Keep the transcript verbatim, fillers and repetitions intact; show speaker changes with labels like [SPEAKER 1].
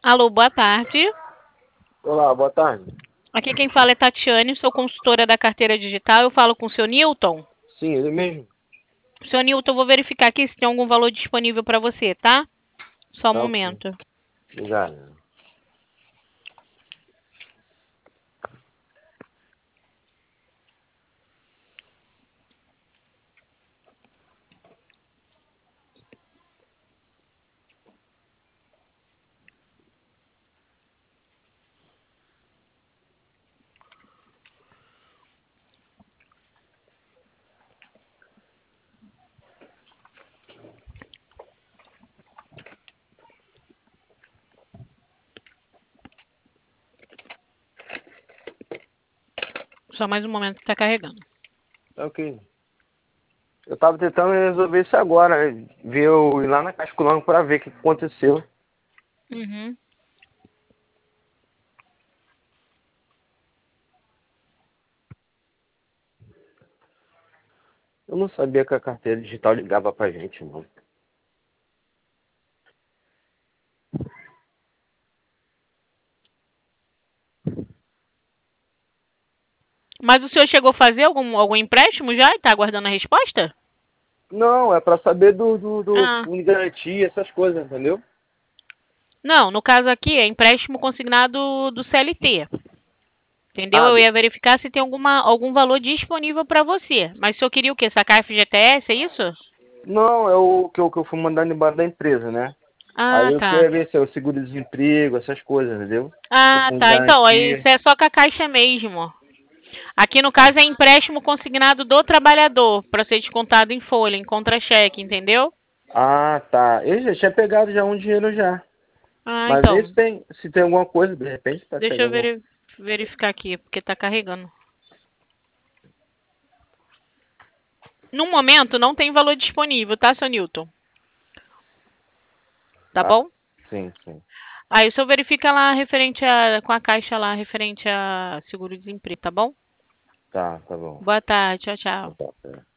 [SPEAKER 1] Alô, boa tarde.
[SPEAKER 2] Olá, boa tarde.
[SPEAKER 1] Aqui quem fala é Tatiane, sou consultora da carteira digital. Eu falo com o seu Newton.
[SPEAKER 2] Sim, ele mesmo.
[SPEAKER 1] Seu Newton, eu vou verificar aqui se tem algum valor disponível para você, tá? Só um
[SPEAKER 2] Tá ok.
[SPEAKER 1] momento.
[SPEAKER 2] Obrigado.
[SPEAKER 1] Só mais um momento que tá carregando.
[SPEAKER 2] Tá ok. Eu tava tentando resolver isso agora, né? Ver eu ir lá na Caixa Econômica pra ver o que aconteceu.
[SPEAKER 1] Uhum.
[SPEAKER 2] Eu não sabia que a carteira digital ligava pra gente, mano.
[SPEAKER 1] Mas o senhor chegou a fazer algum, algum empréstimo já e tá aguardando a resposta?
[SPEAKER 2] Não, é pra saber do, do, do
[SPEAKER 1] Ah.
[SPEAKER 2] fundo de garantia, essas coisas, entendeu?
[SPEAKER 1] Não, no caso aqui é empréstimo consignado do C L T. Entendeu?
[SPEAKER 2] Ah,
[SPEAKER 1] Eu
[SPEAKER 2] do-
[SPEAKER 1] ia verificar se tem alguma, algum valor disponível para você. Mas o senhor queria o quê? Sacar F G T S, é isso?
[SPEAKER 2] não, é o que eu, que eu fui mandando embora da empresa, né? Aí
[SPEAKER 1] Ah,
[SPEAKER 2] eu
[SPEAKER 1] tá.
[SPEAKER 2] queria ver se é o seguro-desemprego, essas coisas, entendeu? O
[SPEAKER 1] Ah,
[SPEAKER 2] fundo de
[SPEAKER 1] tá. Então, aí
[SPEAKER 2] garantia.
[SPEAKER 1] isso é só com a Caixa mesmo. Aqui no
[SPEAKER 2] Ah,
[SPEAKER 1] caso é empréstimo consignado do trabalhador, para ser descontado em folha, em contra-cheque, entendeu?
[SPEAKER 2] ah, tá. Eu já tinha pegado já um dinheiro já.
[SPEAKER 1] Ah,
[SPEAKER 2] Mas vê
[SPEAKER 1] então.
[SPEAKER 2] se tem, se tem alguma coisa, de repente, para
[SPEAKER 1] Deixa
[SPEAKER 2] chegar
[SPEAKER 1] eu
[SPEAKER 2] alguma.
[SPEAKER 1] veri- verificar aqui, porque tá carregando. No momento não tem valor disponível, tá, seu Newton? Tá
[SPEAKER 2] Ah,
[SPEAKER 1] bom?
[SPEAKER 2] sim, sim.
[SPEAKER 1] Aí o senhor verifica lá referente a, com a Caixa lá, referente a seguro-desemprego, tá bom?
[SPEAKER 2] Tá, tá bom.
[SPEAKER 1] Boa tarde, tchau, tchau.
[SPEAKER 2] Tá, tá.